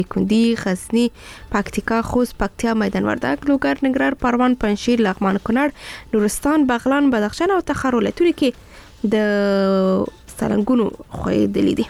کندی، غزنی، پکتیکا، خوست، پکتیا، میدان وردګ، لوګر، ننګرهار، پروان، پنجشیر، لغمان، کونړ، نورستان، بغلان، بدخشان او تخار ولایتونو کې د سالنګونو خویدلې دي.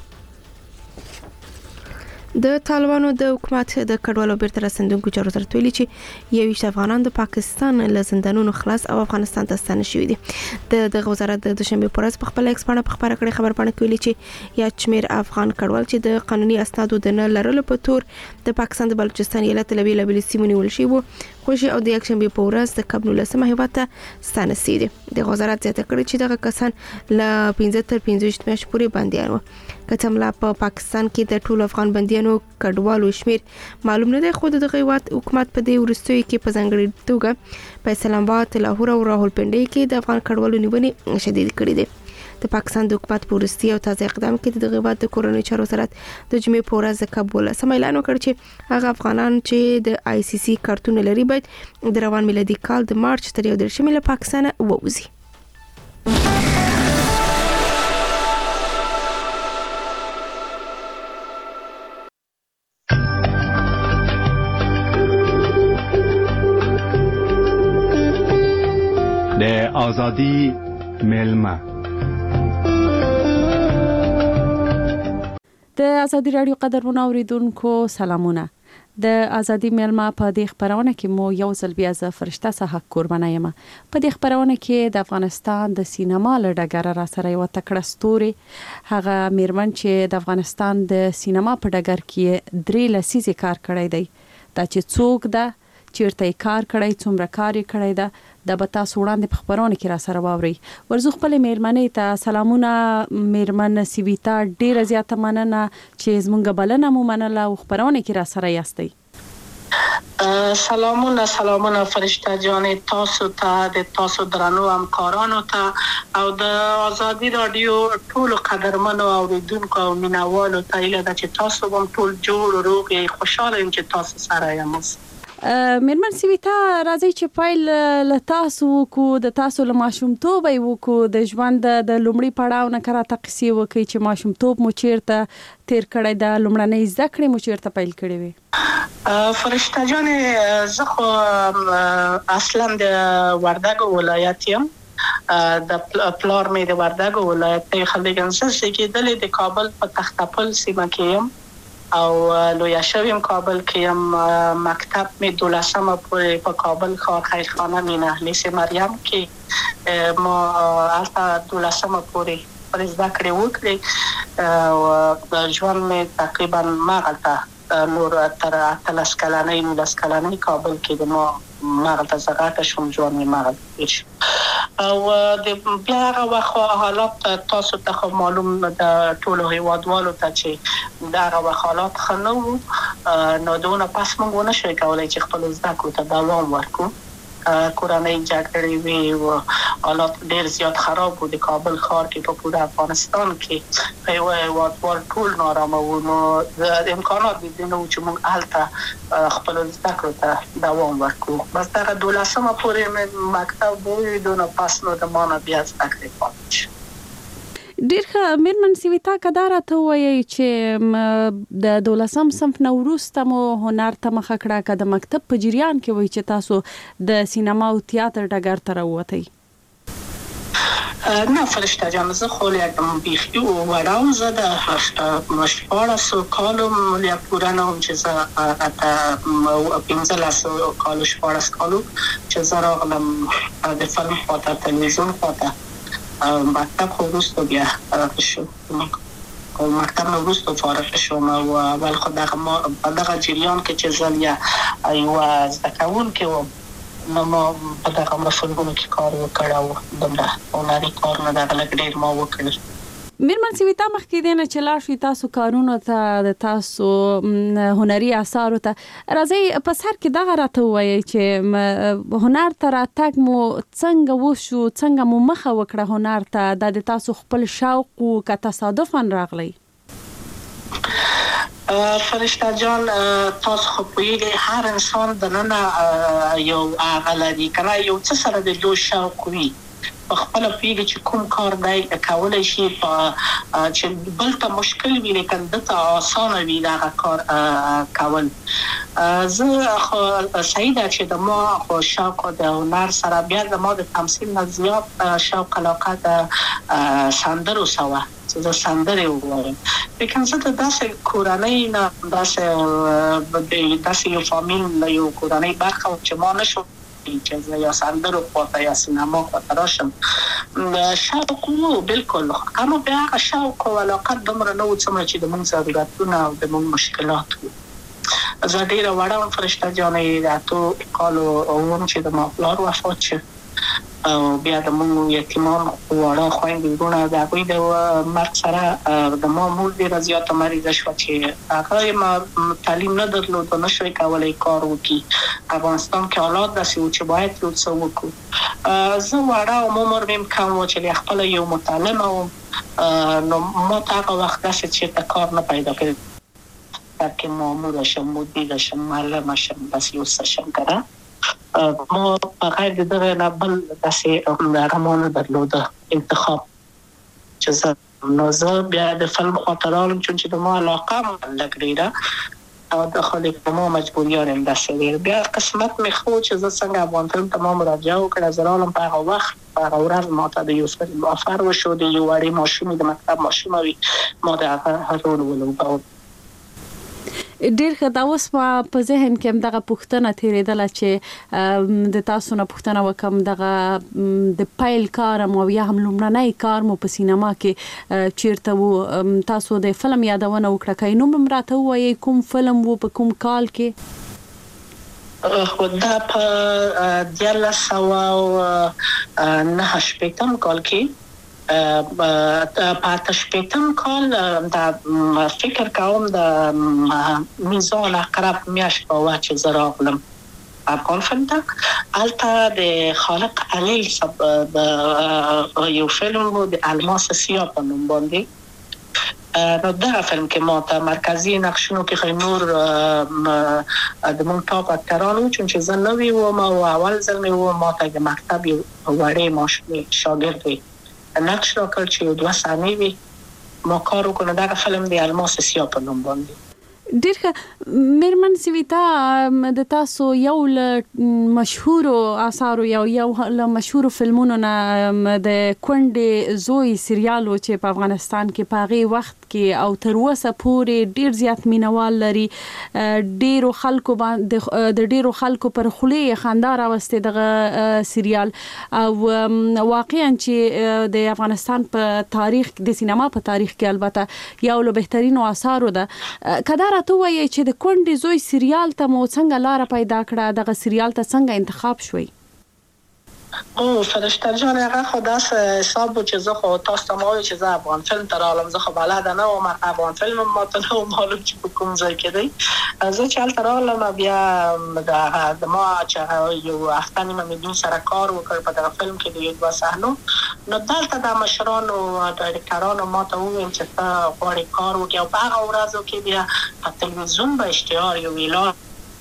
د طالبانو د حکومت د کډوالو بیرته راستنېدونکو چارو سره ویلي چې 21 افغانان د پاکستان له زندانونو خلاص او افغانستان ته ستانه شوي دي. د وزارت د دوشنبه پر ورځ په خپل ایکس باندې خبره کړې خبرپاڼه کې ویلي چې یا شمیر افغان کډوال چې د قانوني اسنادو د نه لرلو په تور د پاکستان د بلوچستان ایالت له بیلابېلو سیمو نیول شوي وو، خوشي او د یکشنبه په ورځ د کب 19 هیواد ته ستانه شوي دي. د وزارت زیاته کړې چې دغه کسان له 15 تر 25 میاشتې پورې بندیان وو. کتملا په پاکستان کې د ټولو افغان بندیانو کډوالو شمیر معلوم نه دی، خو د هیواد حکومت په دې وروستیو کې په ځانګړي توګه په اسلام آباد، لاهور او راولپنډي کې د افغان کډوالو نیونې شدید کړې دي. د پاکستان د حکومت په وروستي او تازه اقدام کې د هیواد د کورنۍ چارو وزارت د جمعې په ورځ د کب 19 اعلان وکړ چې هغه افغانان چې د آی سی سی کارتونه لري باید د روان میلادي کال د مارچ تر 11 له پاکستان ووځي. د آزادی ملما د ازادي رادیو قدرمنو اوریدونکو سلامونه. د ازادي ملما په دې خبرونه کې مو یو ځل بیا ز فرشته صحه قربانه یم. په دې خبرونه کې د افغانستان د سینما لړګر را سره یو تکړه ستوري هغه میرمن چې د افغانستان د سینما په ډګر کې 3 لسیزې کار کړی دی. دا چې څوک ده، چیرته کار کړی، څومره کار کړی ده، د بتا سوړاندې په خبرونه کې را سره واوري. ورزو خپل میرمنې ته سلامونه. میرمن سیویتا ډیره زیاته مننه چې زمونږ بلنه مو منله او خبرونه کې را سره یاستئ. سلامونه فرشته جان، تاسو ته د تاسو درنو همکارانو ته او د آزادي رادیو ټول قدرمنو اوریدونکو او مینوالو ته ایله ده چې تاسو هم ټول جوړ روغ یې، خوشاله یم چې تاسو سره یم. میرمن سیویتا راځي چې پایل له تاسو کو د تاسو له ماشومتوب یو کو د ژوند د لومړي پړاو نه کراته قصې وکي چې ماشومتوب مو چیرته تیر کړی د لومړنۍ زده کړې مو چیرته پیل کړې وي. فرشته جان، زه خو اصلا د وردګ ولایت یم. د پلار مې د وردګ ولایت دی. خلک انسان کېدلې د کابل په تختپل سیمه کې یم او لویا شویم کابل کې یم. مکتب می 12 پورې په کابل ښار خیرخانه مینه لیس مریم کې ما البته 12 پورې پر زده کړې وکړې او ژوند می تقریبا مغلطه نور تر 13 کلنۍ 19 کلنۍ کابل کې د ما مغلطه زغاته شوم، ژوند می مغلطه شو او د بیا هغه وخت حالات تاسو ته معلوم د ټولو هیوادوالو ته چې دا هغه حالات خنو نو دونه پس موږ نه شوي کولای چې خپل زده کړو ته دوام ورکړو. کورنۍ جګړې وی او حالات ډېر زیات خراب وو د کابل ښار کې په پوره افغانستان کې. هیوادوال ټول نارامه وو، نو د امکانات دې نه و چې موږ هلته خپل زده کړو ته دوام ورکړو. بس دغه 12 پورې مکتب وو، دونه پس نو د ما نه بیا زده کړې پاتې شو. ډیر ښه. میرمن سیویتا کدار ته وایي چې د 12 صنف نه وروسته مو هنر ته مخه کړه، که د مکتب په جریان کې وایي چې تاسو د سینما او تیاتر ډګر ته راووتئ؟ نه فرشته جان، زه خو یکم بیخي وړاو زه د 14 کالو ملیا پوره نه وم چې زه 15 کالو 14 کالو چې زه راغلم د فلم خواته، تلویزیون خواته. مکتب خو وروسته بیا شو، مکتب نه وروسته فارغ شوم او اول خو په دغه جریان کې چې زه یو زده کوونکی وم نو ما په دغه فلمونو کې کار وکړ او دومره هنري کار نه دغه لږ ډېر ما وکړل. میرمن سیویتا مخکې دی نه چې لاړ شئ تاسو کارونو ته، د تاسو هنري اثارو ته، راځئ په سر کې دغه راته ووایئ چې هنر ته راتګ مو څنګه وشو، څنګه مو مخه وکړه هنر ته؟ دا د تاسو خپل شوق و که تصادفاً راغلی؟ فرشته جان، تاسو خو پوهیږئ هر انسان دننه یو هغه لري که نه یو څه سره د دوی شوق وي په خپل پیږي چې کوم کار دی کولای شي چې بل ته مشکل وي لیکن دته آسان وي دا کار کول. زه خو سعیده چې د ما خو شوق د هنر سره بیا د ما د تمثیل نه زیات شوق علاقه د سندرو سره چې د سندرې ووایم. لیکن زه د داسې کورنۍ نه داسې یو فامیل یو کورنۍ برخه چې ما نشو چې زه یا سندرو خواته یا سینما خواته راشم. شوق وو بالکل، اما بیا هغه شوق او علاقه دومره نه و څومره چې د موږ ضرورتونه او د موږ مشکلات وو. زه ډېره وړه وم فرشته جانې د 8 کالو وم چې د ما پلار وفات شو او بیا د موږ یتیمان وړه خویندې وروڼه د هغوی د مرګ سره د ما مور ډېره زیاته مریضه شوه چې هغه ما تعلیم نه درلود او نه شوی کولی کار وکړي. افغانستان کې حالات داسې وو چې باید یو څه وکړو. زه وړه وم، عمر مې هم کم و چې خپله یو متعلمه وم، نو ما ته هغه وخت داسې چېرته کار نه پیدا کړی که ماموره شم، مدیره شم، معلمه شم، داسې یو څه شم کنه. ما بغیر د دغه نه بل داسې هغه نه درلوده انتخاب چې زه بیا د فلم خواته راغلم چې د ما علاقه لږ ډېره او د خو د ما مجبوریان هم داسې ډېر. بیا قسمت مې ښه و چې زه څنګه افغان فلم ته ما مراجعه وکړه. زه راغلم په هغه وخت په هغه ورځ ما ته د یو فلم افر وشو، د یو وړې ماشومې د مکتب ماشومه وي، ما د هغه رول ولوباوه. ډیر ښه. دا اوس په ذهن کې هم دغه پوښتنه تېرېدله چې د تاسو نه پوښتنه وکم دغه د پیل کار مو یا هم لومړنی کار مو په سینما کې چیرته وو؟ تاسو د فلم یادونه وکړه، که نوم هم راته ووایئ کوم فلم وو، په کوم کال کې؟ دا په 1989 کال کې په 88 کال د فکر کوم د میزان اقرب میاشت په وخت چې زه راغلم افغان فلم ته. هلته د خالق علیل صاحب د یو فلم و د الماس سیاه په نوم باندې. نو دغه فلم کې ما ته مرکزي نقشونو کې خو نور د مونږ ټاپ اکتران وو، چون چې زه نوی وم او اول ځل مې و ما ته د مکتب یو وړې ماشومې شاګرد وي نقش را کړ چې یو 2 ثانیې وي ما کار وکړو. دغه فلم د الماس سیاه په نوم باندې. ډیر ښه. میرمن سویتا، د تاسو یو له مشهورو آثارو یو له مشهورو فلمونو نه د کونډې زوی سریال و چې په افغانستان کې په هغې وخت کې او تر اوسه پورې ډیر زیات مینوال لري. ډیرو خلکو باندې د ډیرو خلکو پر خولې خندا راوستې دغه سریال، او واقعا چې د افغانستان په تاریخ د سینما په تاریخ کې البته یو له بهترینو آثارو ده. کدا راته وایي چې د کونډې زوی سریال ته مو څنګه لاره پیدا کړه؟ دغه سریال ته څنګه انتخاب شوي؟ او فرشته جان هغه خو داسې حساب و چې زه خو تاسو ته ما وایي چې زه افغان فلم ته راغلم. زه خو بلده نه وم، افغان فلم هم ما ته نه و معلوم چې په کوم ځای کې دی. زه چې هلته راغلم بیا د ما چې یو هفته نیمه مې دوی سره کار وکړ په دغه فلم کې د یو 2 صحنو. نو دلته د مشرانو ډایرکټرانو ما ته وویل چې ته غواړې کار وکړې او په هغه ورځو کې بیا په تلویزیون به اشتهار یو اعلان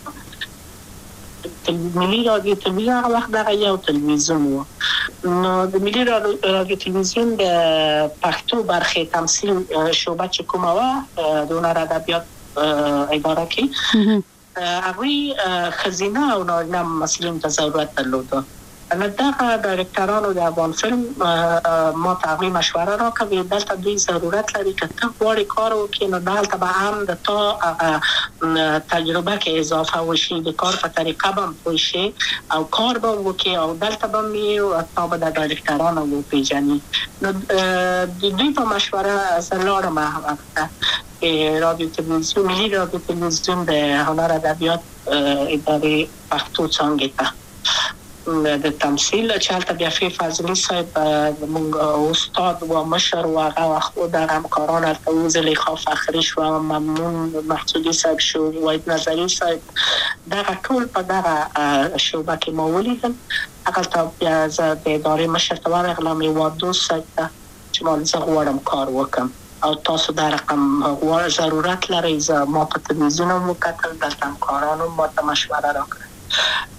ملي رادیو تلویزیون هغه وخت دغه یو تلویزیون و. نو د ملي رادیو تلویزیون د پښتو برخې تمثیل شعبه چې کومه وه د هنر ادبیات اداره کې هغوی ښځینه او نارینه ممثلینو ته ضرورت درلوده. نو دغه ډایرکټرانو د افغان فلم ما ته هغوی مشوره راکړه، دلته دوی ضرورت لري که ته غواړې کار وکړې نو دلته به هم د تا تجربه کې اضافه وشي، د کار په طریقه به هم پوه شي او کار به وکړې او دلته به هم تا به د ډایرکټرانو وپېژني. نو د دوی په مشوره زه لاړم هغه وخت رادیو تلویزیون ملي رادیو تلویزیون د هنر ادبیات ادارې پښتو څانګې ته د تمثیل چې هلته بیا فی فضلي صاحب زموږ استاد و مشر و هغه وخت دغه همکاران هلته و زلیخا فخري شوه، ممنون محسودي صاحب شو، وحید نظري صاحب، دغه ټول په دغه شعبه کې ما ولیدل. هغلته بیا زه د ادارې مشر ته ورغلم یوه دوست صاحب ته چې ما زه غواړم کار وکړم او تاسو دا رقم ضرورت لرئ. زه ما په تلویزیون هم وکتل، دلته همکارانو ما ته مشوره راکړه.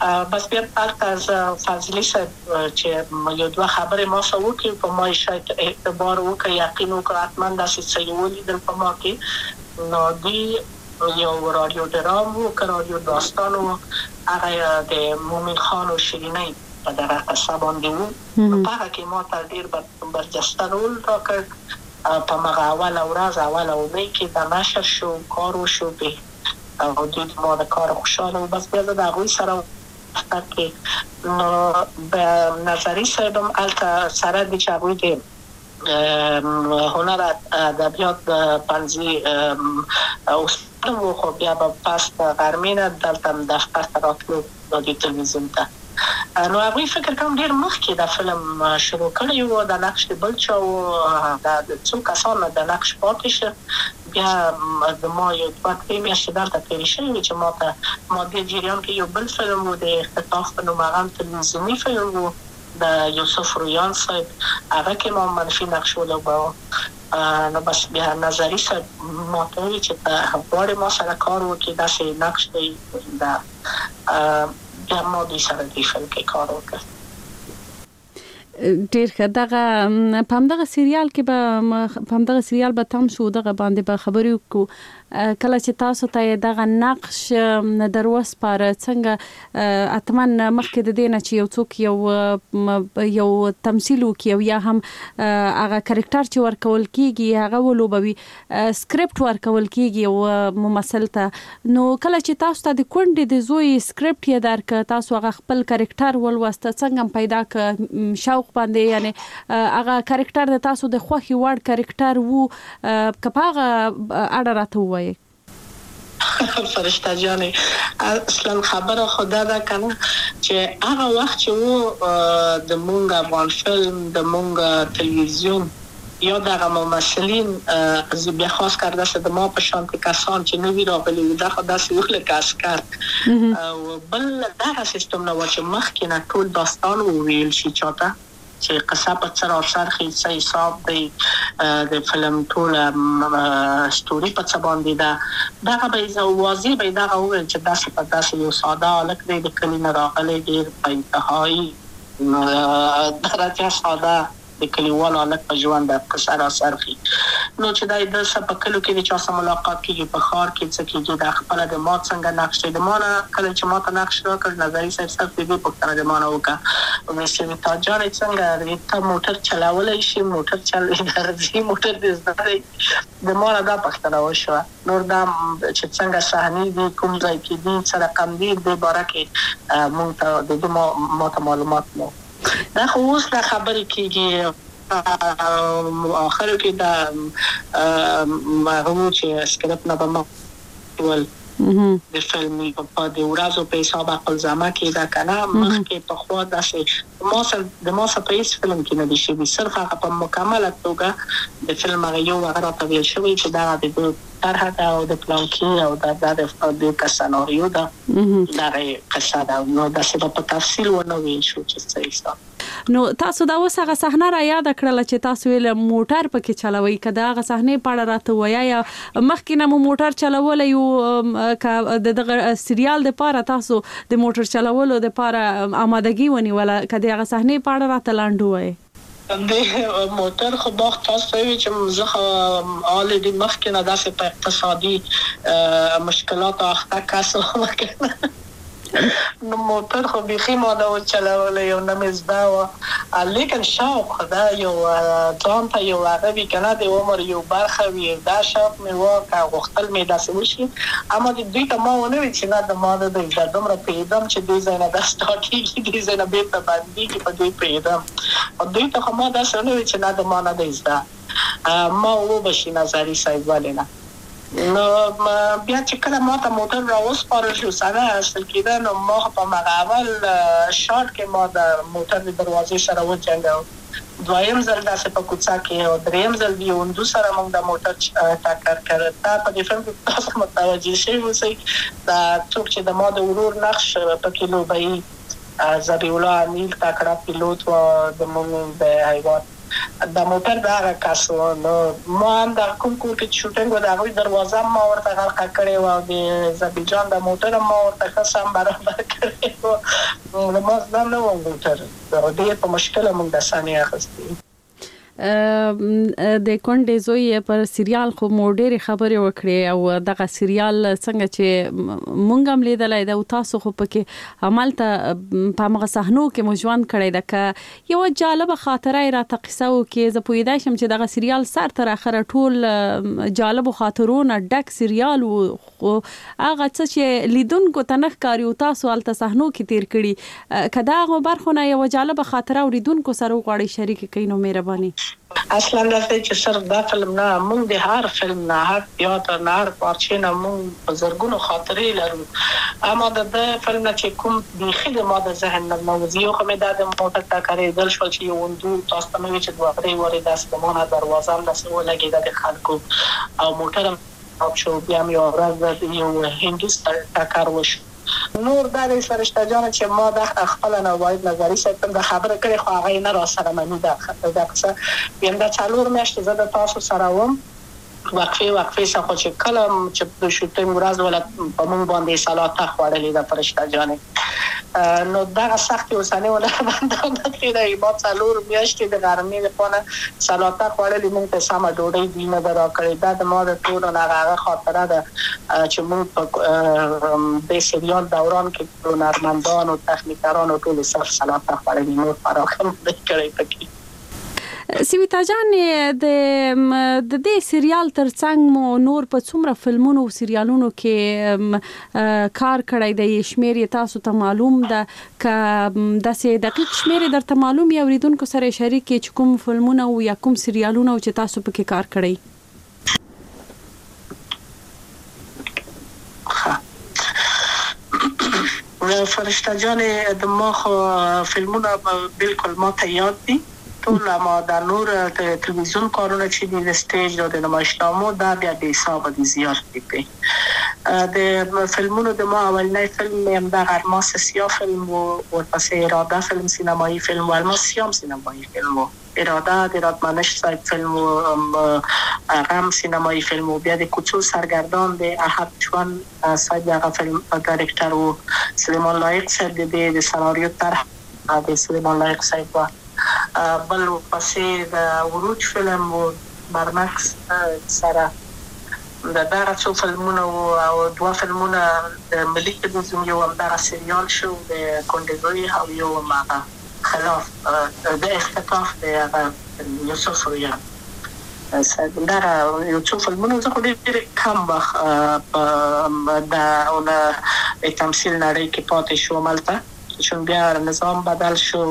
بس بیا تاسو از فضلی صاحب چې یو دوه خبرې ما سره وکړي په ما شاید اعتبار وکړي یقین وکړي حتما داسې څه یې ولیدل په ما کې نو دوی یو رادیو درام و که رادیو داستان و هغه د مومن خان و شیرینی په دغه قصه باندې و نو په هغه کې ما ته ډېر برجسته رول راکړ په مغه اوله ورځ اوله اونۍ کې د نشر شو کار وشو به او دوی ما د کار خوشحاله و بس بیا زه د هغوی سره کې نو به نظري صاحب هم هلته سره دي چې هغوی د هنر ادبیات پنځه استاد و خو بیا به پس غرمې نه دلته دفتر ته راتلو د تلویزیون ته نو هغوی فکر کوم ډېر مخکې د فلم شروع کړی و د نقش د بل چا و د څو کسانو د نقش پاتې شه بیا د ما یو دوه درې میاشتې دلته تېرې شوې وې چې ما دې جریان کې یو بل فلم و د اختطاف په نوم هغه تلویزیوني فلم و د یوسف رویان صاحب هغه کې ما منفي نقش ولوباوه نو بس بیا نظري صاحب ما ته وویل چې ته غواړې ما سره کار وکړې داسې نقش دی بیا ما دوی سره دې فلم کې کار وکړ ډیر ښه دغه په همدغه سریال کې به په همدغه سریال به تم شو دغه باندې به خبرې وکړو کله چې تاسو ته دغه نقش دروس پر څنګه اتمن مخکې د دې نه چې یو څوک یو تمثيل وکي یا هم هغه کریکټر چې ورکول کیږي هغه ولوبوي سکرپټ ورکول کیږي او ممثل ته نو کله چې تاسو ته د کونډې د زوی سکرپټ یې درک تاسو هغه خپل کریکټر ولوسته څنګه پیدا ک شوق باندې یعنی هغه کریکټر د تاسو د خوخي وړ کریکټر وو کپاغه اړه راته وایي فرشته جانې اصلا خبره خدا ده کنه چې هغه وخت چې وو د مونږ افغان فلم د مونږ تلویزیون یا دغه ممثلین از بیا خاص کرده شده ما په شان کسان چې نوی راغلي دا خدا سیول کاسکر او بل دغه سیستم نو چې مخکې نه ټول داستان ویل شي چاته چې قصه په سر او سرخي څه حساب دی د فلم ټول ستوري په څه باندې دا به واضح به دا وایي چې داسې یو ساده الک دی د کلینه راغلي ډیر په انتهایی درجه ساده د کلیوالو الک په ژوند د قصه را سرخي نو چې دا د سپکلو کې چې تاسو ملاقات کیږي په خار کې څه کېږي د خپل د ما څنګه نقش د ما نه کله چې ما ته نقش راکړ نظري صاحب دې په کار د ما نه وکړه او چې تا جان څنګه ته موټر چلاولای شي موټر درځي موټر دې زده د ما نه دا پښتنه وشو نور دا چې څنګه صحنه دي کوم ځای کې دي څه رقم دي د باره کې مونږ ته د ما ته معلومات نو دا خو اوس دا خبرې کېږي آخر کې دا هغه چې سکرپټ نه به ول د فلم په د ورځو په حساب خپل ځما کې دا کنه مخکې په خوا داسې ما سره په هیڅ فلم کې نه دي شي صرف هغه په مکمله توګه د فلم هغه یو هغه راته ویل شوی چې دا د طرح دا او د پلان کې او د سناریو دا قصه دا نو داسې په تفصیل ونه ویل شو چې څه حساب نو تاسو دا اوس هغه صحنه را یاد کړل چې تاسو ویل موټر پکې چلوي کدا هغه صحنه پاړه راته ویا یا مخکې نه موټر چلول یو د سریال د پاره تاسو د موټر چلولو د پاره آمادګي ونی ولا کدا هغه صحنه پاړه راته لاندو وای د موټر خو باغ تاسو وی چې زه already مخکې نه داسې په اقتصادي مشکلات اخته کاسو نو موټر خو بيخي ما دا چلاول یو نمزدا و لیکن شوق خدا یو ځان ته یو عربي کنه د عمر یو برخه وی دا شوق مې واکه غختل مې داسې وشي اما د دوی ته ما ونه وی چې نه د ما د دومره پیدم چې دوی زنه د سټاټي دوی زنه به په باندې کې په دوی پیدم او دوی ته ما داسې ونه وی چې نه د ما نه دیزدا ما و بشي نظری صاحب ولنه نو بیا چې کله ما ته موټر راوسپارل شو سره اصل کېده نو ما په مغاول شارټ کې ما د موټر د دروازې سره وځنګاو دویم ځل داسې په کوڅه کې او دریم ځل یو اندو سره موږ د موټر ټاکر کړ تا په دې فلم کې تاسو متوجه شئ اوسئ دا څوک چې د ما د ورور نقش په کې لوبي زبی الله نیل تاکړه پیلوټ و د موږ د هیواد د موټر د هغه کس و. نو ما هم د کوم کور کې شوټینګ و د هغوی دروازه ما ورته غلقه کړې وه او د زبیجان د موټر ما ورته ښه سم برابر کړې وه. ما زده نه وم موټر، ډېر په مشکله مونږ د سنې اخیستې. د کونډې زوی پر سریال خو مو ډېرې خبرې وکړې او دغه سریال څنګه چې مونږ هم لیدلی ده او تاسو خو پکې همالته په همغه صحنو کې مو ژوند کړی ده، که یوه جالبه خاطره یې راته قصه وکړې. زه پوهېدی شم چې دغه سریال سر تر اخره ټول جالبو خاطرونه ډک سریال و، خو هغه څه چې لیدونکو ته نه ښکاري او تاسو هلته صحنو کې تېر کړي، که د هغو برخو نه یوه جالبه خاطره اوریدونکو سره وغواړئ شریکه کړئ نو مهرباني. اصلا دلته چې صرف دا فلم نه، مونږ د هر فلم نه، هر تیاتر نه، هر پارچې نه مونږ په زرګونو خاطرې لرو. اما د فلم نه چې کوم بیخي د ما د ذهن نه موضوع خو مې دا د موټر ټکرېدل شول چې یو اندو تاسو ته مې ویل چې دوه درې وارې داسې د ما نه دروازه هم داسې ولګېده د خلکو او موټر هم خراب شو. بیا مې یوه ورځ یو هندو ټکر وشو. نور دا د فرشته جان چې ما د خپل نوایب نظری سره د خبره کړې خو هغه نه را سره مني دا څه یم د 4 میاشتې زه د تاسو سره وم وقفه څخه چې کله چې د شوټینګ ورځ ولا په مونږ باندې سلاته خوړلې د فرشته جان. نو دا سخت اوسانه ولا باندې کېدای ما 4 میاشتې د ګرمۍ لپاره سلاته خوړلې مونږ ته سم ډوډۍ دی نه درا کړې. دا د ما د ټول نه هغه خاطره ده چې مونږ په د سریال دوران کې هنرمندان او تخنیکران او ټول سره سلاته خوړلې نو فراخم کړې پکې. سویتا جان د دې سریال ترڅنګ مو نور په څومره فلمونو او سریالونو کې کار کړی دی؟ شمیر یې تاسو ته معلوم ده؟ که داسې دقیق شمیر یې درته معلوم یا اوریدونکو سره شریک کړئ چې کوم فلمونه او یا کوم سریالونه چې تاسو پکې کار کړی؟ فرشته جان د ما خو فلمونه بالکل ما ته یاد دي ټول، ما د نور تلویزیون کارونه چې د سټیج او د نمایشنامو دا بیا د حساب دي زیات دي. د فلمونو د ما اولنی فلم هم د الماس سیاه فلم و ورپسې اراده فلم سینمایی فلم و الماس سیاه سینمایی فلم و اراده د رادمنش صاحب فلم و غم سینمایی فلم و بیا د کوچو سرگردان د احد چوان صاحب هغه فلم ډایرکټر و سلیمان لایق صاحب د سناریو طرح د سلیمان لایق صاحب و بل پسې د وروج فلم و برمکس سره د دغه څو فلمونه او 2 فلمونه د ملي تلویزیون یو هم دغه سریال شو د کونډې زوی او یو هم خلاف د اختطاف د یوسف رویا. دغه یو څو فلمونه زه خو ډېر کم وخت د تمثیل نړۍ کې پاتې شوم هلته چون بیا نظام بدل شو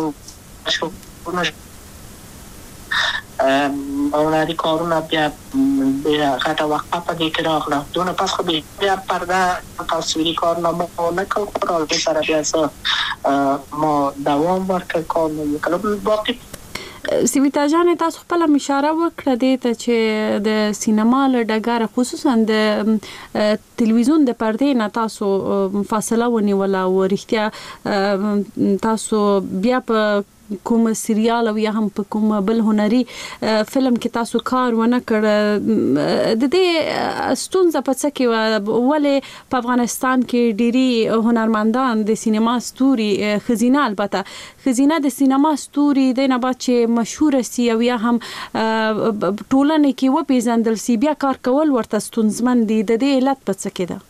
اولادی کارونه بیا غټه وقفه په دې کې راغله. دونه پس خو بیا پرده تصویري کارونه مو نه کړل او د سره بیا ما دوام ورکړ کارونه وکړل. باقي سویتا جان تاسو خپل اشاره وکړه دې ته چې د سینما له ډګره خصوصا د تلویزیون د پردې نه تاسو فاصله ونیوله او رښتیا تاسو بیا په کوم سریال او یا هم په کوم بل هنري فلم کې تاسو کار ونه کړ. د دې ستونزه په څه کې ولې په افغانستان کې ډېری هنرمندان د سینما ستوري خزینه البته خزینه د سینما ستوري د نه بعد چې مشهور سي او یا هم ټولنه کې وپیژندل سي بیا کار کول ورته ستونزمن دي. د دې علت په څه کې ده؟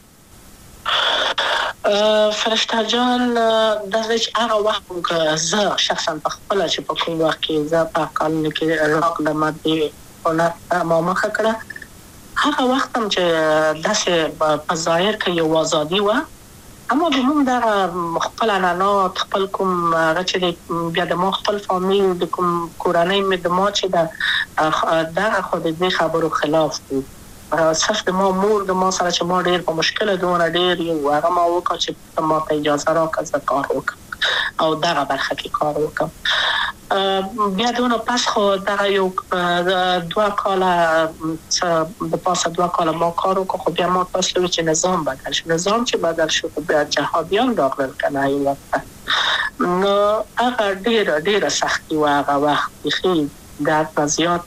فرشته جان د هغه وخت که زه شخصا په خپل چې په کوم وخت کې زه په قانون کې راغلم د هنر ما مخه کړه هغه وخت هم چې داسې په ظاهر کې یو ازادي وه اما د موږ د خپل عنعنات خپل کوم هغه چې بیا د ما خپل فامیل د کوم کورنۍ مې د ما چې دغه خو د دې خبرو خلاف دی. صرف د ما مور د ما سره چې ما ډېر په مشکله دونه ډېر یو هغه ما وکړه چې ما ته اجازه راکړه زه کار وکړم او دغه برخه کې کار وکړم. بیا دونه پس خو دغه یو 2 کاله د پاسه 2 کاله ما کار وکړ خو بیا ما تاسو چې نظام بدل شو. نظام چې بدل شو بیا جهادیان راغلل کنه یو وخت نو هغه ډېر سختي و هغه وخت خیلی د زیات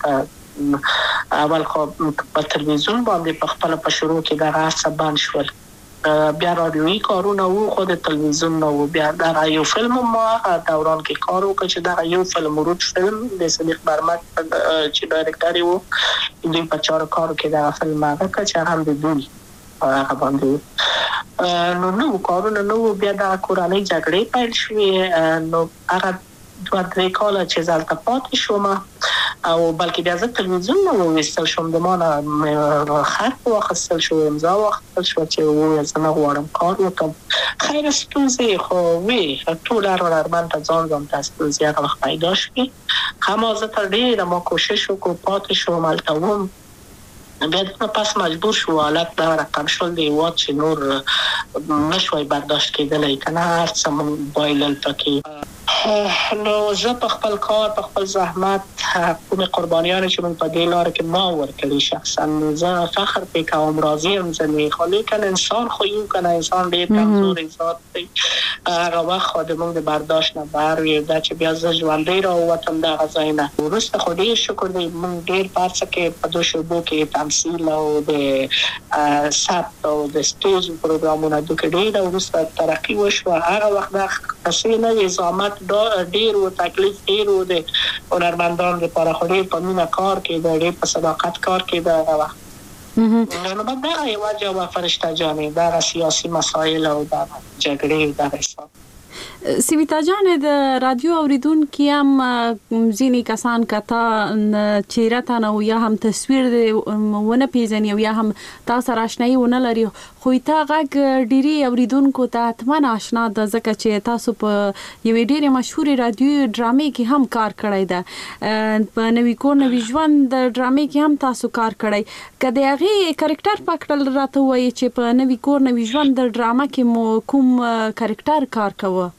اول خو په تلویزیون باندې په خپل په شروع کې د غاصه بند شول بیا رادیویی کارونه وو خو د تلویزیون نو بیا د یو فلم ما دوران کې کار وکړ چې دا یو فلم ورود فلم د صدیق برمک چې ډایرکټر وو دوی په چارو کارو کې دا فلم هغه چې هم د دوی هغه باندې نو کارونه نو بیا د کورنۍ جګړې پیل شوې نو هغه 2-3 کاله چې زلته پاتې شوم او بلکې بیا زه تلویزیون نو وستل شوم د مانه خط واخیستل شو امضا واخیستل شو چې زه نه غواړم کار وکړم خیر ستونزې خو وي ټول هنرمند ته ځان ته ستونزې هغه وخت پیدا شوې هم زه تر ډېره ما کوشش وکړم پاتې شوم هلته وم بیا پس مجبور شو حالت دا رقم شول دی وات چې نور نشوي برداشت کېدلی کنه هر څه موبایل پکې نو زه په خپل کار په خپل زحمت کوم قربانیان چې من په دې لار کې ما ورکړي شخصا زه فخر پې کوم راضي یم ځنې خو لیکن انسان خو یو کنه انسان ډېر کمزوری ذات دی هغه وخت خو د موږ د برداشت نه بهر وي دا چې بیا زه ژوندی راووتم دغه ځای نه وروسته خو ډېر شکر دی موږ ډېر په هر څه کې په دو شعبو کې تمثیل او د ثبت او د سټیج پروګرامونه دوی ډېره وروسته ترقي وشوه هغه وخت دا قصې نه وې زحمت ډېر و تکلیف ډېر و د هنرمندانو لپاره خو ډېر په مینه کار کېده ډېر په صداقت کار کېده هغه وخت نو بعد دغه یوه جواب فرشته جانې دغه سیاسي مسایل او دغه جګړې او دغه حساب سویتا جان د رادیو اوریدونکو هم ځینې کسان کته چیرې ته نو یا هم تصویر ونه پیژني او یا هم تاسو راشنایی ونه لري خو تا غږ ډيري اوریدونکو ته اتمن آشنا د ځکه چې تاسو په یوې ډېرې مشهورې رادیو ډرامې کې هم کار کړی ده په نوې کور نوې ژوند د ډرامې کې هم تاسو کار کړی کله هغه کریکټر پکړل راته وایي چې په نوې کور نوې ژوند د ډرامه کې مو کوم کریکټر کار کوه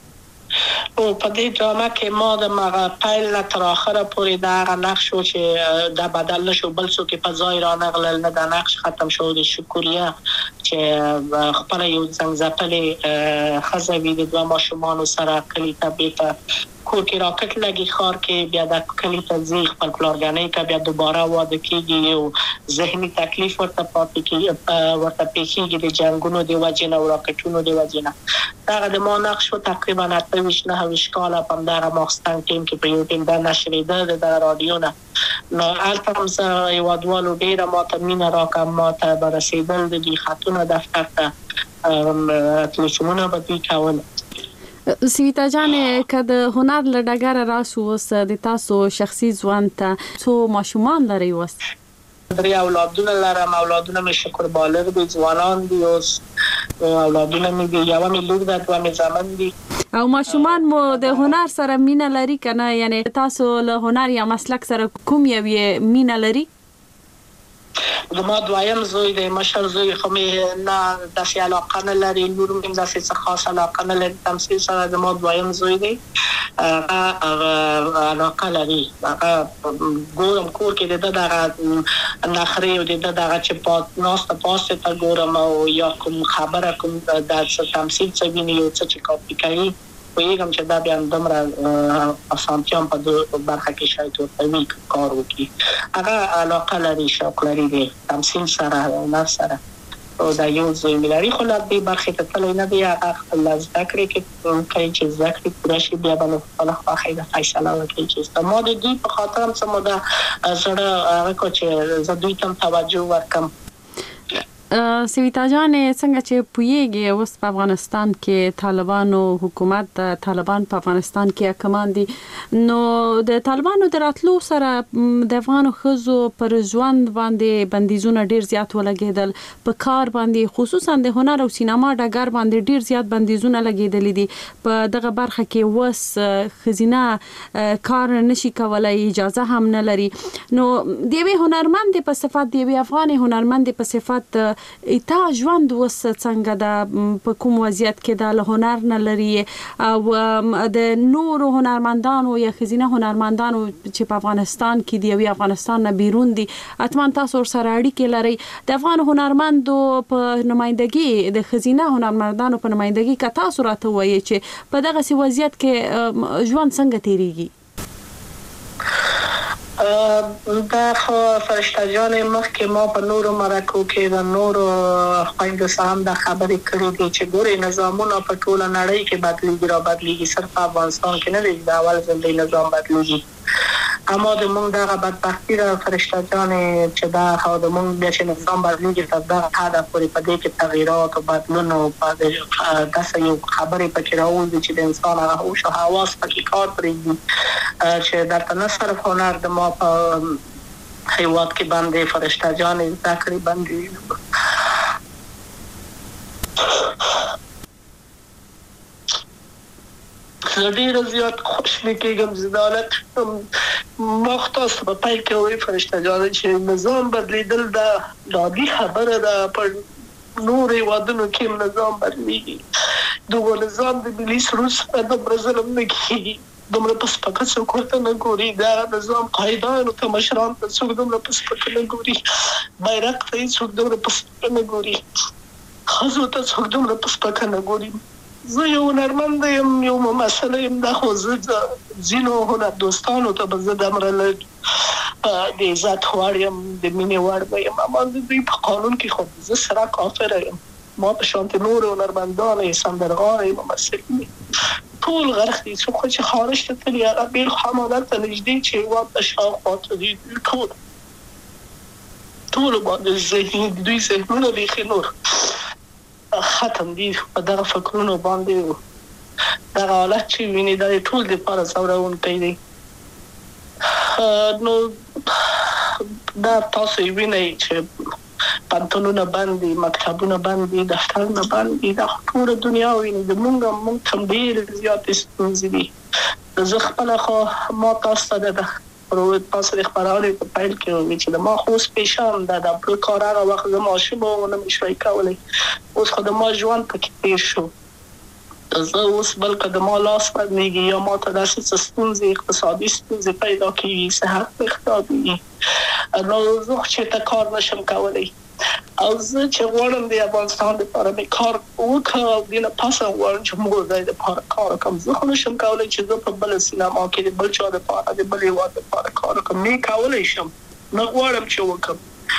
او په دې ډرامه کې ما د مغه پیل نه تر اخره پورې دا نقش و چې دا بدل نشو بل څه کې په ځای را نغلل نه دا نقش ختم شو د شکریا چې خپل یو څنګه خزوی د دوه ماشومان سره کلی ته کور کې راکټ لګي خار کې بیا د کلی ته ځي خپل پلارګانې کې بیا دوباره واده کېږي او ذهني تکلیف ورته پاتې کېږي ورته پیښیږي د جنگونو د وجنه او راکټونو د وجنه دا د ما نقش تقریبا 28 کاله په دغه ماخستان ټیم کې په یو ټیم د نشریده د رادیو نه نو البته زه یو ډول ډیره ماته مینا راکم ماته برسېدل د دې خاتون دفتر ته تلفونونه به کول سویتا جان کله هنر لډګر راسو وس د تاسو شخصي ځوان ته څو ماشومان لري وس درې اولادونه لرم اولادونه مې شکر بالغ دي ځوانان دي اوس اولادونه مې دي یو مې لور ده دوه مې زامن دي او ماشومان مو د هنر سره مینه لري کنه یعنی تاسو له هنر یا مسلک سره کوم یو مینه لري زما دویم زوی د مشر زوی خو مې نه داسې علاقه نه لري نور مې داسې څه خاص علاقه نه لري تمثیل سره زما دویم زوی دی علاقه لري ګورم کور کې دغه نخري او دغه چې پاسته ته ګورم او یا کوم خبره کوم د تمثیل څه ویني او څه چې کاپی کوي ویګم چې دا بیا دمره اسانتیام په برخه کې شاید ورته کار وکړي هغه علاقه لري شوق لري د تمثیل سره او نفس سره او دا یو ځای ملاري خو لا دې برخه ته تل نه دی هغه خپل ذکر کې کوي چې ذکر پوره شي بیا به خپل خواخې د فیصله وکړي چې ما د دې په خاطر هم سم دا زړه هغه کو چې زه دوی ته توجه ورکم سویتا جان څنګه چې پویږي اوس په افغانستان کې طالبانو حکومت طالبان په افغانستان کې حکمان دي نو د طالبانو دراتلو سره د افغان خزو پر ژوند باندې بندیزونه ډیر زیات ولګیدل په کار باندې خصوصا د هنر او سینما ډګر باندې ډیر زیات بندیزونه لګیدل دي په دغه برخه کې وس خزینه کار نشي کولای اجازه هم نه لري نو دیوی هنرمند په صفات دیوی افغان هنرمند په صفات ایتا ژوند وس څنګه د په کوم وضعیت کې د هنر نه لري او د نور هنرمندانو یا خزینه هنرمندانو چې په افغانستان کې دی او افغانستان نه بیرون دي اتمن تاسو سره اړیکې لري د افغان هنرمندو په نمائندګي د خزینه هنرمندانو په نمائندګي کتا صورت وایي چې په دغه وضعیت کې ژوند څنګه تیریږي دا خو فرشته جان مخکې ما په نورو مرکو کې د نورو خویندو سره هم دا خبرې کړې دي چې ګورې نظامونه په ټوله نړۍ کې بدلېږي را بدلېږي، صرف په افغانستان کې نه دی د اول ځل دی نظام بدلېږي. اما د مونږ دغه بدبختي ده فرشته جانې چې دا خو د مونږ بیا چې نظام بدلېږي تر دغه حده پورې په دې کې تغییرات او بدلون او داسې یو خبرې پکې راوځي چې د انسان هغه هوش او حواس پکې کار پرېږدي چې درته نه صرف هنر د ما په هیواد کې باندې فرشته جانې زده کړې باندې زه ډېره زیات خوشحاله کېږم چې دا حالت ما خو تاسو په پیل کې وویل فرشته جانې چې نظام بدلېدل دا عادي خبره ده، په نورو هېوادونو کې هم نظام بدلېږي. دغه نظام د ملي سرود سره دومره ظلم نه کېږي، دومره په سپکه څوک ورته نه ګوري، دا نظام قایدانو ته مشرانو ته څوک دومره په سپکه نه ګوري، بیرغ ته یې څوک دومره په سپکه نه ګوري، ښځو ته څوک دومره په سپکه نه ګوري. زه یو هنرمند یم، یو ممثل یم، دا خو زه ځینو هنر دوستانو ته به زه دومره د عزت وړ یم، د مینې وړ به یم، اما د دوی په قانون کې خو زه سره کافره یم. ما په شانتې نورو هنرمندان یې سندرغاړه یې ممثل یې ټول غرق دي، څوک چې خارج ته تللي هغه بېل حمادت ته نږدې چې هېواد ته شاوخوا ته دي ټولو باندې ذهني دوی ذهنونه بیخي نور ختم دي په دغه فکرونو باندې. دغه حالت چې ویني دا ټول دپاره ځورونکی دی. نو دا تاسو یې وینئ چې پنتونونه بند دي، مکتبونه بند دي، دفترونه بند دي، دا ټوله دنیا ویني. د موږ ته ډېرې زیاتې ستونزې دي. زه خپله خو ما تاسو ته تاسو د خپرونې په پیل کې وویل چې د ما خو اوس پیشان ده د بل کار هغه وخت زه ماشوم وم نه مې شوی کولی، اوس خو د ما ژوند پکې تېر شو. زه اوس بلکې د ما لاس بدلېږي یا ما ته داسې څه ستونزې اقتصادي ستونزې پیدا کېږي، صحت مې خرابېږي، نو زه چېرته کار نشم کولی. او زه چې غواړم د افغانستان لپاره مې کار وکړم او دې نه پس هم غواړم چې موږ ځای لپاره کار وکړم. زه خو نشم کولی چې زه په بله سینما کې د بل چا لپاره د بل هېواد لپاره کار وکړم، مې کولی شم، نه غواړم چې وکړم.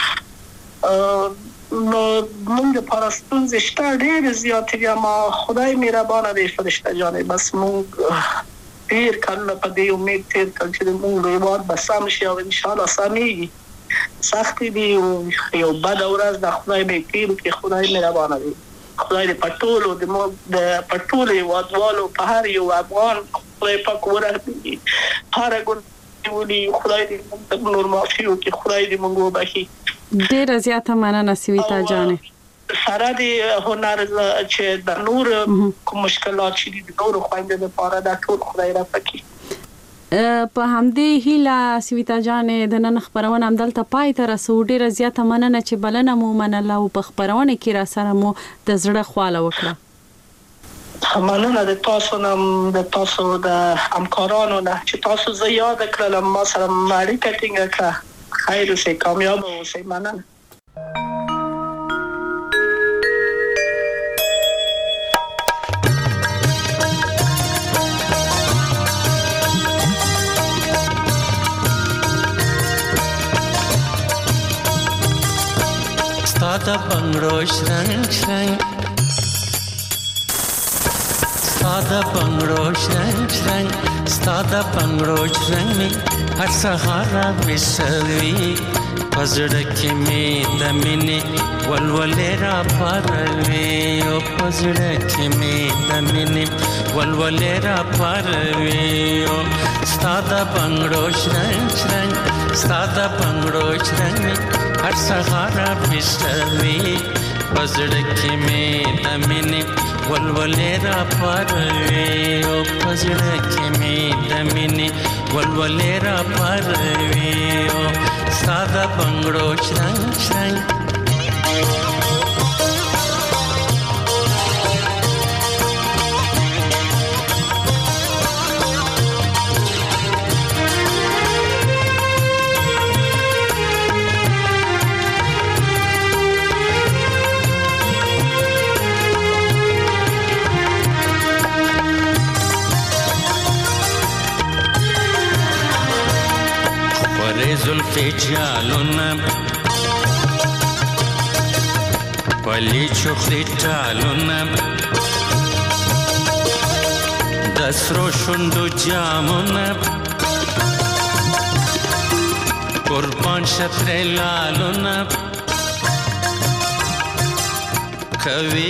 نو موږ لپاره ستونزې شته ډېرې زیاتې دي، اما خدای مهربانه دی فرشته جانې. بس موږ ډېر کلونه په دې امید تېر کړل چې زموږ هېواد به سم شي او انشاءالله سمېږي. سختې دي، یو بده ورځ د خدای به یې تېر کړي، خدای مهربانه دی. خدای دې په ټولو په ټولو هېوادوالو په هر یو افغان خدای پاک ورحمېږي، هره ګناه ولي خدای دې موږ ته نور معافي وکړي، خدای دې موږ وبخښي. ډېره زیاته مننه سویتا جانې. سره د هنر چې د نور کوم مشکلات چې دي د نورو خویندو لپاره دا ټول خدای رافع کړي. په همدې هیله سویتا جانې د نن خپرونه همدلته پای ته رسو. ډېره زیاته مننه چې بلنه مو منله او په خپرونه کې را سره مو د زړه خواله وکړه. مننه د تاسو نه، د تاسو د همکارانو نه چې تاسو زه یاد کړلم، ما سره اړیکه ټینګه کړه. خیر اوسئ، کامیاب اوسئ. مننه. ستا بنگړو شرنګ شرنګ، ستا بنگړو شرنګ شرنګ، ستا بنگړو شرنګ می هر سهار وسوي، پزړه کې می د مینې ولولې را پروي، او پزړه کې می د مینې ولولې را پروي. ستا بنگړو شرنګ شرنګ، ستا بنگړو شرنګ می هر سهار وسوي، پزړه کې می د مینې ولولې را پروي، او پزړه کې می د مینې ولولې را پروي. ستا بنگړو شرنګ شرنګ. جالونه پلی چخلی ټالونه د سرو شونډو جامونه قربان شتر لالونه کوي